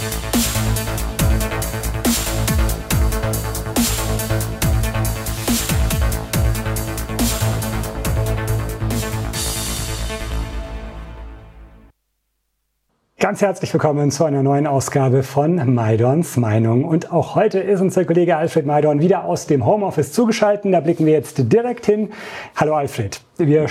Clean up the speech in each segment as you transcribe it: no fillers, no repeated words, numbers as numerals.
Ganz herzlich willkommen zu einer neuen Ausgabe von Maidorns Meinung. Und auch heute ist unser Kollege Alfred Maidorn wieder aus dem Homeoffice zugeschaltet. Da blicken wir jetzt direkt hin. Hallo Alfred. Wir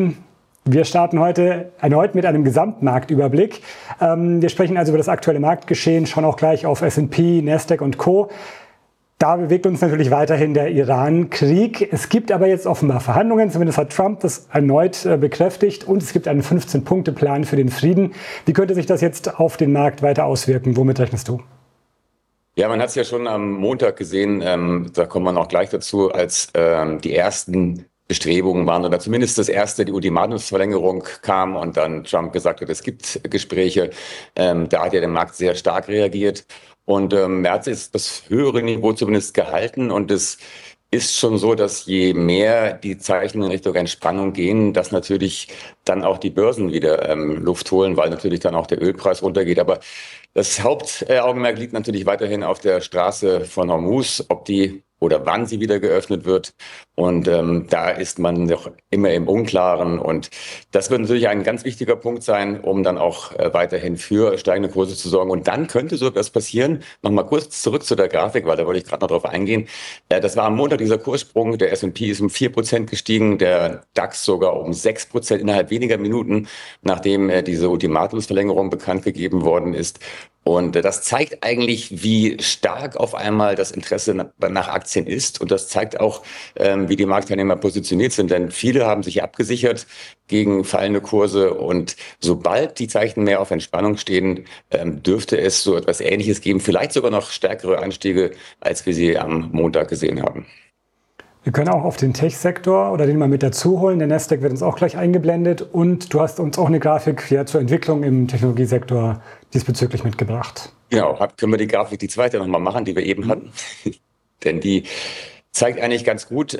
starten heute erneut mit einem Gesamtmarktüberblick. Wir sprechen also über das aktuelle Marktgeschehen, schauen auch gleich auf S&P, Nasdaq und Co. Da bewegt uns natürlich weiterhin der Iran-Krieg. Es gibt aber jetzt offenbar Verhandlungen, zumindest hat Trump das erneut bekräftigt, und es gibt einen 15-Punkte-Plan für den Frieden. Wie könnte sich das jetzt auf den Markt weiter auswirken? Womit rechnest du? Ja, man hat es ja schon am Montag gesehen, da kommt man auch gleich dazu, als die ersten Bestrebungen waren oder zumindest das erste, die Ultimatumsverlängerung kam und dann Trump gesagt hat, es gibt Gespräche. Da hat ja der Markt sehr stark reagiert. Und er hat jetzt das höhere Niveau zumindest gehalten, und es ist schon so, dass je mehr die Zeichen in Richtung Entspannung gehen, dass natürlich dann auch die Börsen wieder Luft holen, weil natürlich dann auch der Ölpreis runtergeht. Aber das Hauptaugenmerk liegt natürlich weiterhin auf der Straße von Hormuz, ob die oder wann sie wieder geöffnet wird. Und da ist man noch immer im Unklaren. Und das wird natürlich ein ganz wichtiger Punkt sein, um dann auch weiterhin für steigende Kurse zu sorgen. Und dann könnte so etwas passieren. Nochmal kurz zurück zu der Grafik, weil da wollte ich gerade noch drauf eingehen. Das war am Montag dieser Kurssprung. Der S&P ist um 4% gestiegen, der DAX sogar um 6% innerhalb weniger Minuten, nachdem diese Ultimatumsverlängerung bekannt gegeben worden ist. Und das zeigt eigentlich, wie stark auf einmal das Interesse nach Aktien ist. Und das zeigt auch, wie die Marktteilnehmer positioniert sind. Denn viele haben sich abgesichert gegen fallende Kurse. Und sobald die Zeichen mehr auf Entspannung stehen, dürfte es so etwas Ähnliches geben. Vielleicht sogar noch stärkere Anstiege, als wir sie am Montag gesehen haben. Wir können auch auf den Tech-Sektor oder den mal mit dazu holen. Der Nasdaq wird uns auch gleich eingeblendet. Und du hast uns auch eine Grafik zur Entwicklung im Technologiesektor diesbezüglich mitgebracht. Genau, können wir die Grafik, die zweite, nochmal machen, die wir eben hatten. Denn die zeigt eigentlich ganz gut,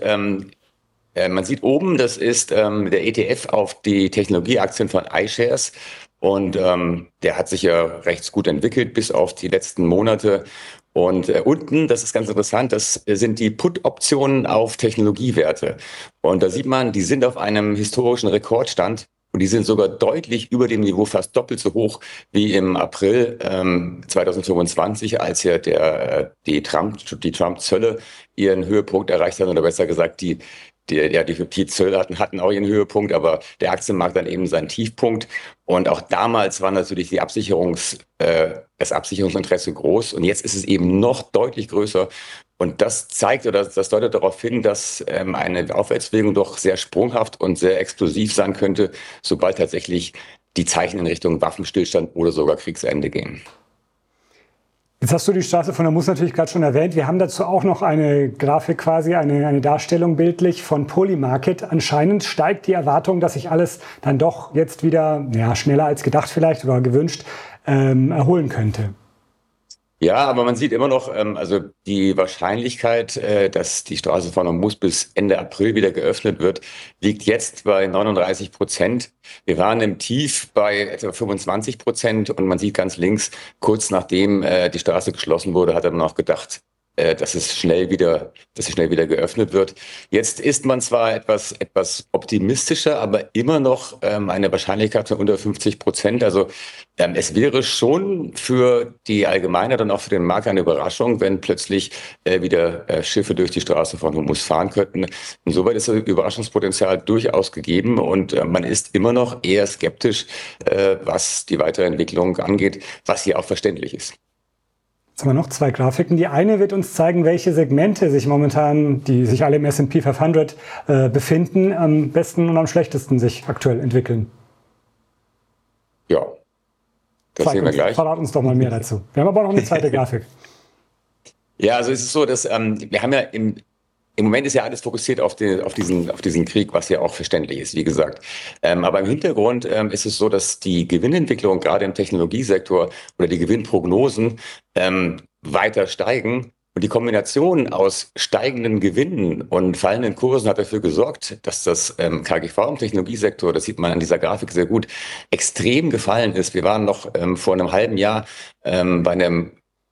man sieht oben, das ist der ETF auf die Technologieaktien von iShares. Und der hat sich ja recht gut entwickelt bis auf die letzten Monate. Und unten, das ist ganz interessant, das sind die Put-Optionen auf Technologiewerte. Und da sieht man, die sind auf einem historischen Rekordstand. Und die sind sogar deutlich über dem Niveau, fast doppelt so hoch wie im April 2025, als ja die Trump-Zölle ihren Höhepunkt erreicht haben, oder besser gesagt, die Zölle hatten auch ihren Höhepunkt, aber der Aktienmarkt dann eben seinen Tiefpunkt. Und auch damals war natürlich das Absicherungsinteresse groß. Und jetzt ist es eben noch deutlich größer. Und das zeigt oder das deutet darauf hin, dass eine Aufwärtsbewegung doch sehr sprunghaft und sehr explosiv sein könnte, sobald tatsächlich die Zeichen in Richtung Waffenstillstand oder sogar Kriegsende gehen. Jetzt hast du die Straße von Hormuz natürlich gerade schon erwähnt. Wir haben dazu auch noch eine Grafik, quasi eine Darstellung bildlich von Polymarket. Anscheinend steigt die Erwartung, dass sich alles dann doch jetzt wieder schneller als gedacht vielleicht oder gewünscht erholen könnte. Ja, aber man sieht immer noch, also die Wahrscheinlichkeit, dass die Straße von Hormuz bis Ende April wieder geöffnet wird, liegt jetzt bei 39%. Wir waren im Tief bei etwa 25% und man sieht ganz links, kurz nachdem die Straße geschlossen wurde, hat man auch gedacht, dass es schnell wieder geöffnet wird. Jetzt ist man zwar etwas optimistischer, aber immer noch eine Wahrscheinlichkeit von unter 50%. Also es wäre schon für die Allgemeinheit und auch für den Markt eine Überraschung, wenn plötzlich wieder Schiffe durch die Straße von Hormuz fahren könnten. Insoweit ist das Überraschungspotenzial durchaus gegeben, und man ist immer noch eher skeptisch, was die weitere Entwicklung angeht, was hier auch verständlich ist. Jetzt haben wir noch zwei Grafiken. Die eine wird uns zeigen, welche Segmente sich momentan, die sich alle im S&P 500 befinden, am besten und am schlechtesten sich aktuell entwickeln. Ja, das sehen wir gleich. Verrat uns doch mal mehr dazu. Wir haben aber noch eine zweite Grafik. Ja, also es ist so, dass wir haben ja im Moment ist ja alles fokussiert auf diesen Krieg, was ja auch verständlich ist, wie gesagt. Aber im Hintergrund ist es so, dass die Gewinnentwicklung gerade im Technologiesektor oder die Gewinnprognosen weiter steigen. Und die Kombination aus steigenden Gewinnen und fallenden Kursen hat dafür gesorgt, dass das KGV im Technologiesektor, das sieht man an dieser Grafik sehr gut, extrem gefallen ist. Wir waren noch vor einem halben Jahr bei einem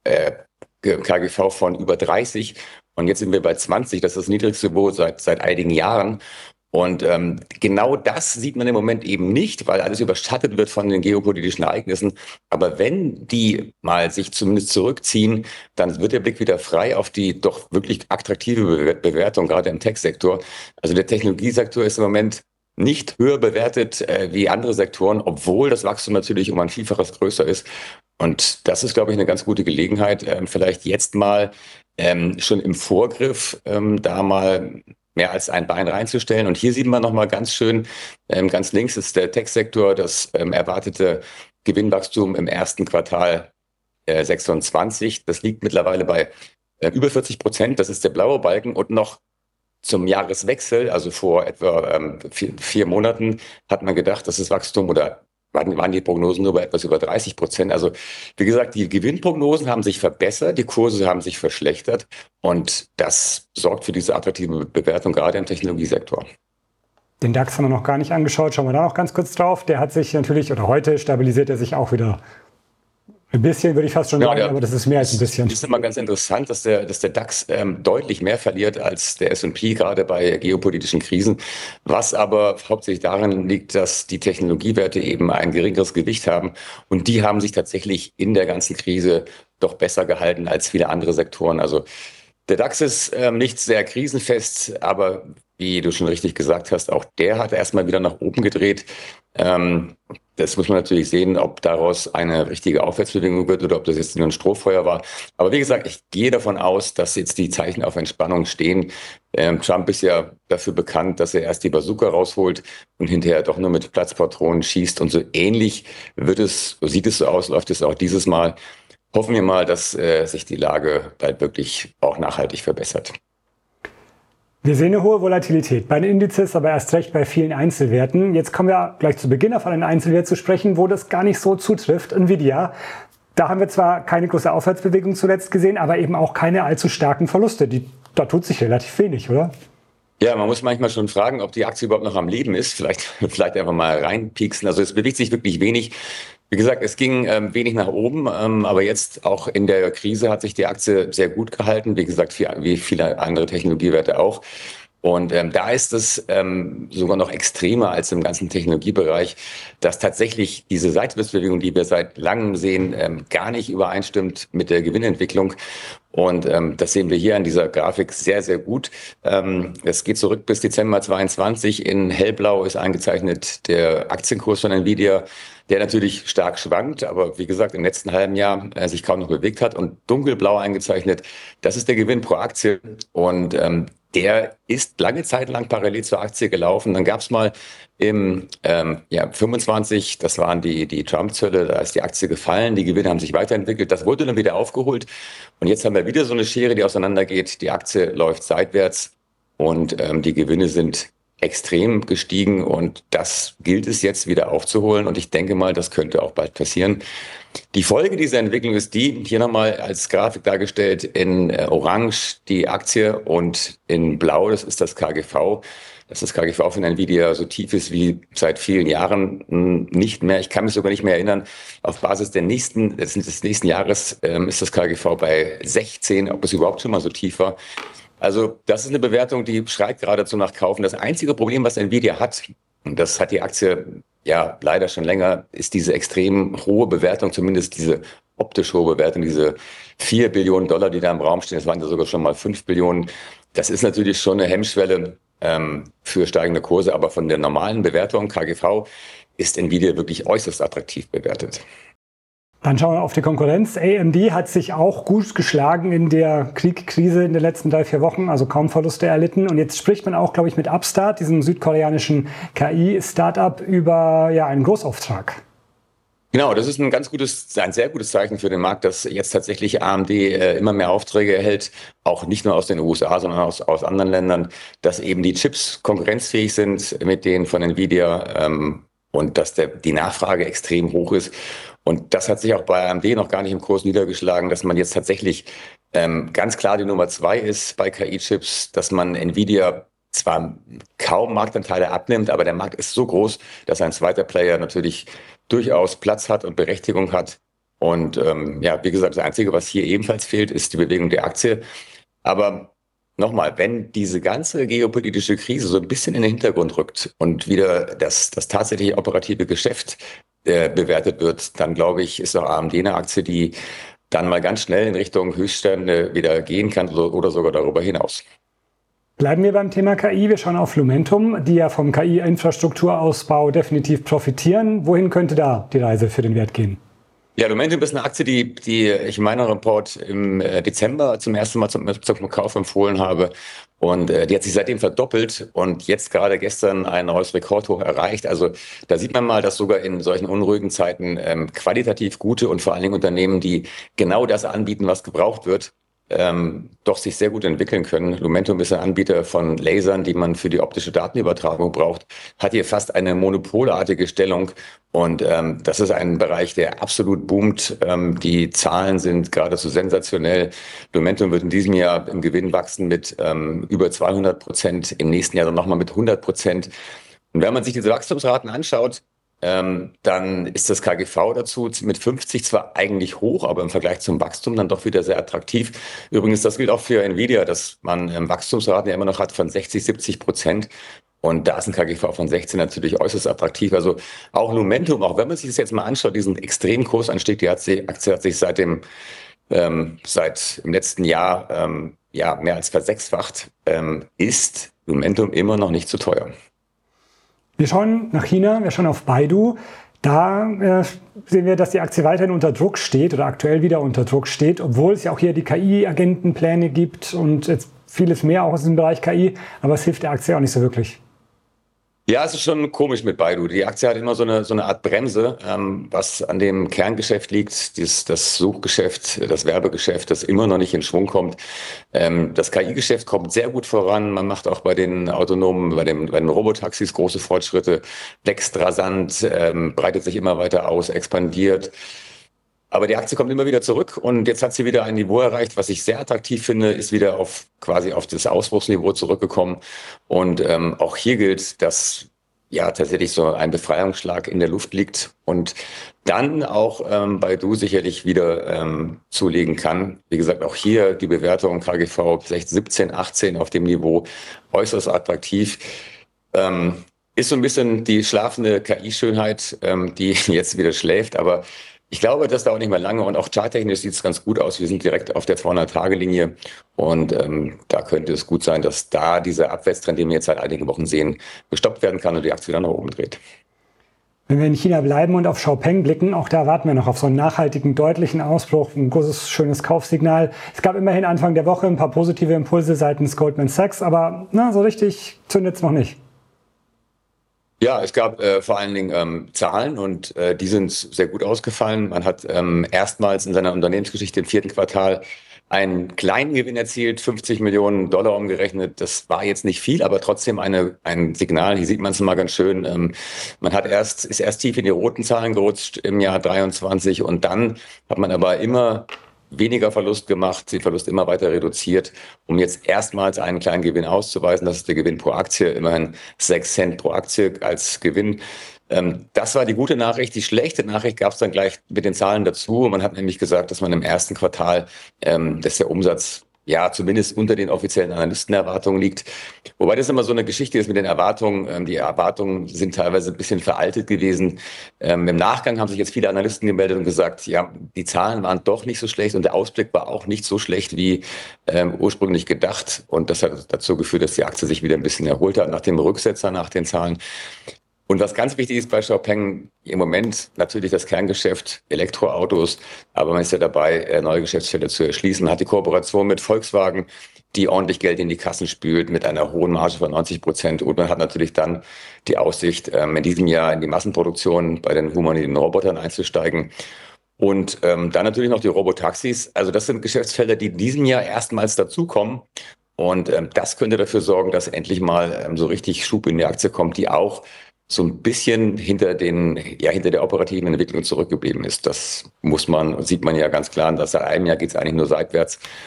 KGV von über 30 und jetzt sind wir bei 20. Das ist das niedrigste Niveau seit einigen Jahren. Und genau das sieht man im Moment eben nicht, weil alles überschattet wird von den geopolitischen Ereignissen. Aber wenn die mal sich zumindest zurückziehen, dann wird der Blick wieder frei auf die doch wirklich attraktive Bewertung, gerade im Tech-Sektor. Also der Technologiesektor ist im Moment nicht höher bewertet wie andere Sektoren, obwohl das Wachstum natürlich um ein Vielfaches größer ist. Und das ist, glaube ich, eine ganz gute Gelegenheit, vielleicht jetzt mal schon im Vorgriff da mal mehr als ein Bein reinzustellen. Und hier sieht man nochmal ganz schön, ganz links ist der Tech-Sektor, das erwartete Gewinnwachstum im ersten Quartal 26. Das liegt mittlerweile bei über 40%. Das ist der blaue Balken. Und noch zum Jahreswechsel, also vor etwa 4 Monaten, hat man gedacht, dass das Wachstum oder waren die Prognosen nur bei etwas über 30%. Also wie gesagt, die Gewinnprognosen haben sich verbessert, die Kurse haben sich verschlechtert und das sorgt für diese attraktive Bewertung gerade im Technologiesektor. Den DAX haben wir noch gar nicht angeschaut, schauen wir da noch ganz kurz drauf. Der hat sich natürlich, oder heute stabilisiert er sich auch wieder ein bisschen, würde ich fast schon sagen, aber das ist mehr als ein bisschen. Es ist immer ganz interessant, dass der DAX deutlich mehr verliert als der S&P, gerade bei geopolitischen Krisen, was aber hauptsächlich daran liegt, dass die Technologiewerte eben ein geringeres Gewicht haben und die haben sich tatsächlich in der ganzen Krise doch besser gehalten als viele andere Sektoren. Also der DAX ist nicht sehr krisenfest, aber wie du schon richtig gesagt hast, auch der hat erstmal wieder nach oben gedreht. Das muss man natürlich sehen, ob daraus eine richtige Aufwärtsbewegung wird oder ob das jetzt nur ein Strohfeuer war. Aber wie gesagt, ich gehe davon aus, dass jetzt die Zeichen auf Entspannung stehen. Trump ist ja dafür bekannt, dass er erst die Bazooka rausholt und hinterher doch nur mit Platzpatronen schießt. Und so ähnlich sieht es so aus, läuft es auch dieses Mal. Hoffen wir mal, dass sich die Lage bald wirklich auch nachhaltig verbessert. Wir sehen eine hohe Volatilität bei den Indizes, aber erst recht bei vielen Einzelwerten. Jetzt kommen wir gleich zu Beginn auf einen Einzelwert zu sprechen, wo das gar nicht so zutrifft. Nvidia. Da haben wir zwar keine große Aufwärtsbewegung zuletzt gesehen, aber eben auch keine allzu starken Verluste. Da tut sich relativ wenig, oder? Ja, man muss manchmal schon fragen, ob die Aktie überhaupt noch am Leben ist. Vielleicht einfach mal reinpieksen. Also es bewegt sich wirklich wenig. Wie gesagt, es ging wenig nach oben, aber jetzt auch in der Krise hat sich die Aktie sehr gut gehalten. Wie gesagt, wie viele andere Technologiewerte auch. Und da ist es sogar noch extremer als im ganzen Technologiebereich, dass tatsächlich diese Seitwärtsbewegung, die wir seit langem sehen, gar nicht übereinstimmt mit der Gewinnentwicklung. Und das sehen wir hier an dieser Grafik sehr, sehr gut. Es geht zurück bis Dezember 22. In hellblau ist eingezeichnet der Aktienkurs von Nvidia, der natürlich stark schwankt, aber wie gesagt, im letzten halben Jahr sich kaum noch bewegt hat. Und dunkelblau eingezeichnet, das ist der Gewinn pro Aktie. Und der ist lange Zeit lang parallel zur Aktie gelaufen. Dann gab es mal im 25, das waren die Trump-Zölle, da ist die Aktie gefallen, die Gewinne haben sich weiterentwickelt. Das wurde dann wieder aufgeholt. Und jetzt haben wir wieder so eine Schere, die auseinandergeht. Die Aktie läuft seitwärts und die Gewinne sind extrem gestiegen und das gilt es jetzt wieder aufzuholen und ich denke mal, das könnte auch bald passieren. Die Folge dieser Entwicklung ist die, hier nochmal als Grafik dargestellt, in Orange die Aktie und in Blau, das ist das KGV. Dass das KGV von Nvidia so tief ist wie seit vielen Jahren nicht mehr. Ich kann mich sogar nicht mehr erinnern. Auf Basis des nächsten Jahres ist das KGV bei 16, ob es überhaupt schon mal so tief war. Also das ist eine Bewertung, die schreit geradezu nach Kaufen. Das einzige Problem, was Nvidia hat, und das hat die Aktie ja leider schon länger, ist diese extrem hohe Bewertung, zumindest diese optisch hohe Bewertung, diese 4 Billionen Dollar, die da im Raum stehen. Das waren ja sogar schon mal 5 Billionen. Das ist natürlich schon eine Hemmschwelle für steigende Kurse, aber von der normalen Bewertung KGV ist Nvidia wirklich äußerst attraktiv bewertet. Dann schauen wir auf die Konkurrenz. AMD hat sich auch gut geschlagen in der Krise in den letzten 3-4 Wochen, also kaum Verluste erlitten. Und jetzt spricht man auch, glaube ich, mit Upstart, diesem südkoreanischen KI-Startup, über einen Großauftrag. Genau, das ist ein sehr gutes Zeichen für den Markt, dass jetzt tatsächlich AMD immer mehr Aufträge erhält, auch nicht nur aus den USA, sondern aus anderen Ländern, dass eben die Chips konkurrenzfähig sind mit denen von Nvidia und dass die Nachfrage extrem hoch ist. Und das hat sich auch bei AMD noch gar nicht im Kurs niedergeschlagen, dass man jetzt tatsächlich ganz klar die Nummer 2 ist bei KI-Chips, dass man Nvidia zwar kaum Marktanteile abnimmt, aber der Markt ist so groß, dass ein zweiter Player natürlich durchaus Platz hat und Berechtigung hat. Und ja, wie gesagt, das Einzige, was hier ebenfalls fehlt, ist die Bewegung der Aktie. Aber nochmal, wenn diese ganze geopolitische Krise so ein bisschen in den Hintergrund rückt und wieder das tatsächliche operative Geschäft bewertet wird, dann glaube ich, ist auch AMD eine Aktie, die dann mal ganz schnell in Richtung Höchststände wieder gehen kann oder sogar darüber hinaus. Bleiben wir beim Thema KI. Wir schauen auf Lumentum, die ja vom KI-Infrastrukturausbau definitiv profitieren. Wohin könnte da die Reise für den Wert gehen? Ja, Lumentum ist eine Aktie, die ich in meinem Report im Dezember zum ersten Mal zum Kauf empfohlen habe. Und die hat sich seitdem verdoppelt und jetzt gerade gestern ein neues Rekordhoch erreicht. Also da sieht man mal, dass sogar in solchen unruhigen Zeiten qualitativ gute und vor allen Dingen Unternehmen, die genau das anbieten, was gebraucht wird, doch sich sehr gut entwickeln können. Lumentum ist ein Anbieter von Lasern, die man für die optische Datenübertragung braucht, hat hier fast eine monopolartige Stellung und das ist ein Bereich, der absolut boomt. Die Zahlen sind geradezu sensationell. Lumentum wird in diesem Jahr im Gewinn wachsen mit über 200%, im nächsten Jahr dann nochmal mit 100%. Und wenn man sich diese Wachstumsraten anschaut, dann ist das KGV dazu mit 50 zwar eigentlich hoch, aber im Vergleich zum Wachstum dann doch wieder sehr attraktiv. Übrigens, das gilt auch für Nvidia, dass man Wachstumsraten ja immer noch hat von 60-70%. Und da ist ein KGV von 16 natürlich äußerst attraktiv. Also auch Lumentum, auch wenn man sich das jetzt mal anschaut, diesen extremen Kursanstieg, die Aktie hat sich seit im letzten Jahr ja mehr als versechsfacht, ist Lumentum immer noch nicht zu teuer. Wir schauen nach China, wir schauen auf Baidu. Da sehen wir, dass die Aktie weiterhin unter Druck steht oder aktuell wieder unter Druck steht, obwohl es ja auch hier die KI-Agentenpläne gibt und jetzt vieles mehr auch aus dem Bereich KI, aber es hilft der Aktie auch nicht so wirklich. Ja, es ist schon komisch mit Baidu. Die Aktie hat immer so eine Art Bremse, was an dem Kerngeschäft liegt, das Suchgeschäft, das Werbegeschäft, das immer noch nicht in Schwung kommt. Das KI-Geschäft kommt sehr gut voran. Man macht auch bei den autonomen, bei den Robotaxis große Fortschritte, wächst rasant, breitet sich immer weiter aus, expandiert. Aber die Aktie kommt immer wieder zurück und jetzt hat sie wieder ein Niveau erreicht, was ich sehr attraktiv finde, ist wieder quasi auf das Ausbruchsniveau zurückgekommen. Und auch hier gilt, dass ja tatsächlich so ein Befreiungsschlag in der Luft liegt und dann auch Baidu sicherlich wieder zulegen kann. Wie gesagt, auch hier die Bewertung KGV 17, 18 auf dem Niveau äußerst attraktiv. Ist so ein bisschen die schlafende KI-Schönheit, die jetzt wieder schläft, aber ich glaube, das dauert nicht mehr lange und auch charttechnisch sieht es ganz gut aus. Wir sind direkt auf der 200-Tage-Linie und da könnte es gut sein, dass da dieser Abwärtstrend, den wir jetzt seit einigen Wochen sehen, gestoppt werden kann und die Aktie wieder nach oben dreht. Wenn wir in China bleiben und auf Xiaopeng blicken, auch da warten wir noch auf so einen nachhaltigen, deutlichen Ausbruch, ein großes, schönes Kaufsignal. Es gab immerhin Anfang der Woche ein paar positive Impulse seitens Goldman Sachs, aber so richtig zündet es noch nicht. Ja, es gab vor allen Dingen Zahlen und die sind sehr gut ausgefallen. Man hat erstmals in seiner Unternehmensgeschichte im 4. Quartal einen kleinen Gewinn erzielt, $50 Millionen umgerechnet. Das war jetzt nicht viel, aber trotzdem ein Signal. Hier sieht man es mal ganz schön. Man ist erst tief in die roten Zahlen gerutscht im Jahr 23 und dann hat man aber immer weniger Verlust gemacht, den Verlust immer weiter reduziert, um jetzt erstmals einen kleinen Gewinn auszuweisen. Das ist der Gewinn pro Aktie, immerhin 6 Cent pro Aktie als Gewinn. Das war die gute Nachricht. Die schlechte Nachricht gab es dann gleich mit den Zahlen dazu. Man hat nämlich gesagt, dass man im ersten Quartal, dass der Umsatz ja zumindest unter den offiziellen Analystenerwartungen liegt. Wobei das immer so eine Geschichte ist mit den Erwartungen. Die Erwartungen sind teilweise ein bisschen veraltet gewesen. Im Nachgang haben sich jetzt viele Analysten gemeldet und gesagt, ja, die Zahlen waren doch nicht so schlecht und der Ausblick war auch nicht so schlecht wie ursprünglich gedacht. Und das hat dazu geführt, dass die Aktie sich wieder ein bisschen erholt hat nach dem Rücksetzer, nach den Zahlen. Und was ganz wichtig ist bei Xiaopeng im Moment natürlich das Kerngeschäft Elektroautos, aber man ist ja dabei, neue Geschäftsfelder zu erschließen. Man hat die Kooperation mit Volkswagen, die ordentlich Geld in die Kassen spült mit einer hohen Marge von 90%. Und man hat natürlich dann die Aussicht, in diesem Jahr in die Massenproduktion bei den humanoiden Robotern einzusteigen. Und dann natürlich noch die Robotaxis. Also das sind Geschäftsfelder, die in diesem Jahr erstmals dazukommen. Und das könnte dafür sorgen, dass endlich mal so richtig Schub in die Aktie kommt, die auch so ein bisschen hinter der operativen Entwicklung zurückgeblieben ist. Das sieht man ja ganz klar. Und seit einem Jahr geht es eigentlich nur seitwärts.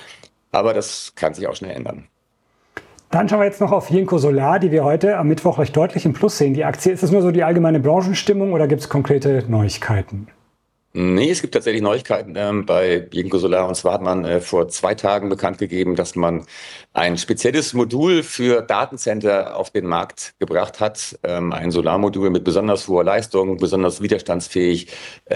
Aber das kann sich auch schnell ändern. Dann schauen wir jetzt noch auf Jinko Solar, die wir heute am Mittwoch recht deutlich im Plus sehen. Die Aktie, ist das nur so die allgemeine Branchenstimmung oder gibt es konkrete Neuigkeiten? Nee, es gibt tatsächlich Neuigkeiten bei Jinko Solar. Und zwar hat man vor 2 Tagen bekannt gegeben, dass man ein spezielles Modul für Datencenter auf den Markt gebracht hat. Ein Solarmodul mit besonders hoher Leistung, besonders widerstandsfähig,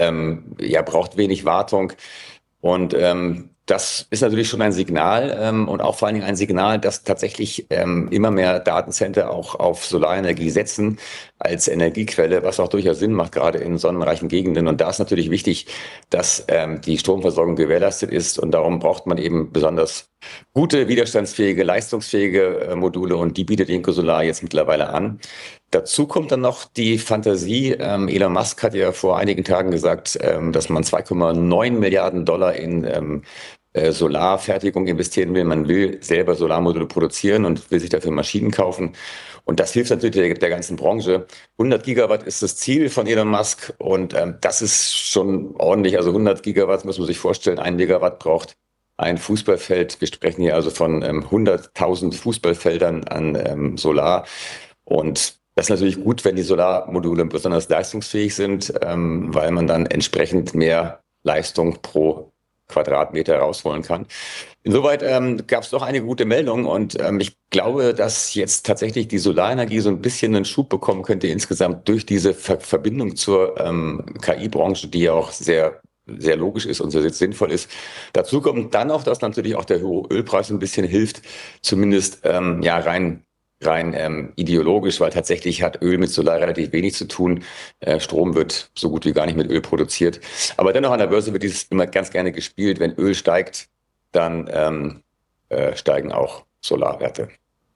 braucht wenig Wartung. Und das ist natürlich schon ein Signal und auch vor allen Dingen ein Signal, dass tatsächlich immer mehr Datencenter auch auf Solarenergie setzen als Energiequelle, was auch durchaus Sinn macht, gerade in sonnenreichen Gegenden. Und da ist natürlich wichtig, dass die Stromversorgung gewährleistet ist. Und darum braucht man eben besonders gute, widerstandsfähige, leistungsfähige Module. Und die bietet Jinko Solar jetzt mittlerweile an. Dazu kommt dann noch die Fantasie. Elon Musk hat ja vor einigen Tagen gesagt, dass man 2,9 Milliarden Dollar in Solarfertigung investieren will. Man will selber Solarmodule produzieren und will sich dafür Maschinen kaufen. Und das hilft natürlich der ganzen Branche. 100 Gigawatt ist das Ziel von Elon Musk und das ist schon ordentlich. Also 100 Gigawatt muss man sich vorstellen. 1 Megawatt braucht ein Fußballfeld. Wir sprechen hier also von 100.000 Fußballfeldern an Solar. Und das ist natürlich gut, wenn die Solarmodule besonders leistungsfähig sind, weil man dann entsprechend mehr Leistung pro Quadratmeter rausholen kann. Insoweit gab es doch einige gute Meldungen und ich glaube, dass jetzt tatsächlich die Solarenergie so ein bisschen einen Schub bekommen könnte insgesamt durch diese Verbindung zur KI-Branche, die ja auch sehr sehr logisch ist und sehr sinnvoll ist. Dazu kommt dann auch, dass natürlich auch der hohe Ölpreis ein bisschen hilft, zumindest rein ideologisch, weil tatsächlich hat Öl mit Solar relativ wenig zu tun. Strom wird so gut wie gar nicht mit Öl produziert. Aber dennoch an der Börse wird dieses immer ganz gerne gespielt. Wenn Öl steigt, dann steigen auch Solarwerte.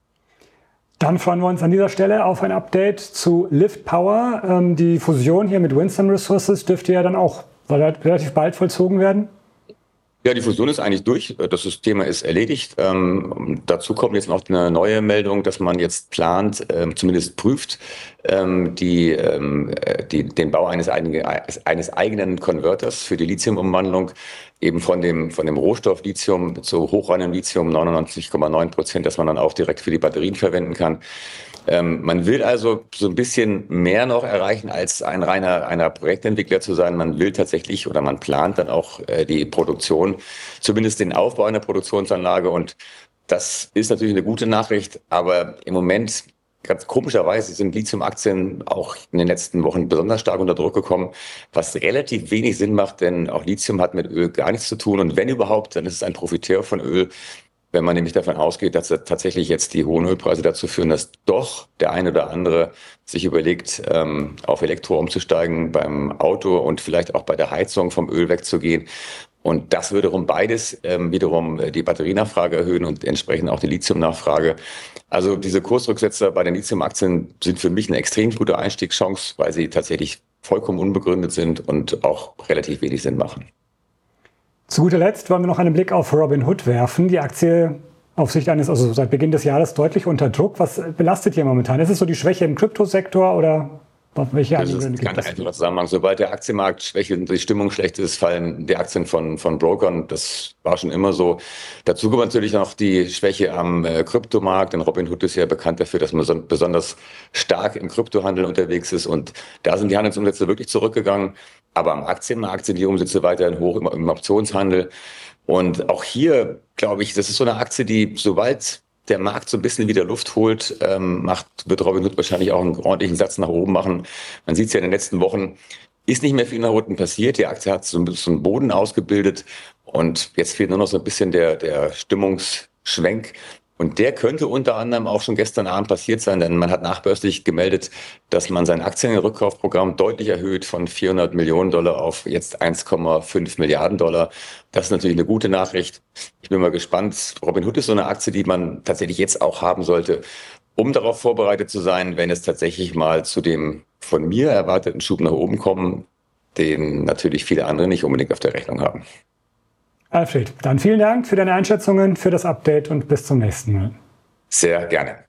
Dann freuen wir uns an dieser Stelle auf ein Update zu Lift Power. Die Fusion hier mit Winston Resources dürfte ja dann auch relativ bald vollzogen werden. Ja, die Fusion ist eigentlich durch. Das Thema ist erledigt. Dazu kommt jetzt noch eine neue Meldung, dass man jetzt plant, zumindest prüft, den Bau eines eigenen Converters für die Lithiumumwandlung, eben von dem Rohstoff Lithium zu hochreinem Lithium 99,9%, dass man dann auch direkt für die Batterien verwenden kann. Man will also so ein bisschen mehr noch erreichen, als ein reiner Projektentwickler zu sein. Man will tatsächlich oder man plant dann auch die Produktion, zumindest den Aufbau einer Produktionsanlage. Und das ist natürlich eine gute Nachricht. Aber im Moment, ganz komischerweise, sind Lithium-Aktien auch in den letzten Wochen besonders stark unter Druck gekommen, was relativ wenig Sinn macht, denn auch Lithium hat mit Öl gar nichts zu tun. Und wenn überhaupt, dann ist es ein Profiteur von Öl. Wenn man nämlich davon ausgeht, dass tatsächlich jetzt die hohen Ölpreise dazu führen, dass doch der eine oder andere sich überlegt, auf Elektro umzusteigen beim Auto und vielleicht auch bei der Heizung vom Öl wegzugehen. Und das würde beides wiederum die Batterienachfrage erhöhen und entsprechend auch die Lithiumnachfrage. Also diese Kursrücksetzer bei den Lithiumaktien sind für mich eine extrem gute Einstiegschance, weil sie tatsächlich vollkommen unbegründet sind und auch relativ wenig Sinn machen. Zu guter Letzt wollen wir noch einen Blick auf Robinhood werfen. Die Aktie auf Sicht also seit Beginn des Jahres deutlich unter Druck. Was belastet hier momentan? Ist es so die Schwäche im Kryptosektor oder welche anderen Gründe gibt es? Das ist ein ganz einfacher Zusammenhang. Sobald der Aktienmarkt schwächelt und die Stimmung schlecht ist, fallen die Aktien von Brokern. Das war schon immer so. Dazu kommt natürlich noch die Schwäche am Kryptomarkt. Denn Robinhood ist ja bekannt dafür, dass man besonders stark im Kryptohandel unterwegs ist. Und da sind die Handelsumsätze wirklich zurückgegangen. Aber am Aktienmarkt sind die Umsätze weiterhin hoch im Optionshandel. Und auch hier, glaube ich, das ist so eine Aktie, die, sobald der Markt so ein bisschen wieder Luft holt, wird Robinhood wahrscheinlich auch einen ordentlichen Satz nach oben machen. Man sieht es ja in den letzten Wochen, ist nicht mehr viel nach unten passiert. Die Aktie hat so ein bisschen Boden ausgebildet und jetzt fehlt nur noch so ein bisschen der Stimmungsschwenk. Und der könnte unter anderem auch schon gestern Abend passiert sein, denn man hat nachbörslich gemeldet, dass man sein Aktienrückkaufprogramm deutlich erhöht von 400 Millionen Dollar auf jetzt 1,5 Milliarden Dollar. Das ist natürlich eine gute Nachricht. Ich bin mal gespannt. Robinhood ist so eine Aktie, die man tatsächlich jetzt auch haben sollte, um darauf vorbereitet zu sein, wenn es tatsächlich mal zu dem von mir erwarteten Schub nach oben kommt, den natürlich viele andere nicht unbedingt auf der Rechnung haben. Alfred, dann vielen Dank für deine Einschätzungen, für das Update und bis zum nächsten Mal. Sehr gerne.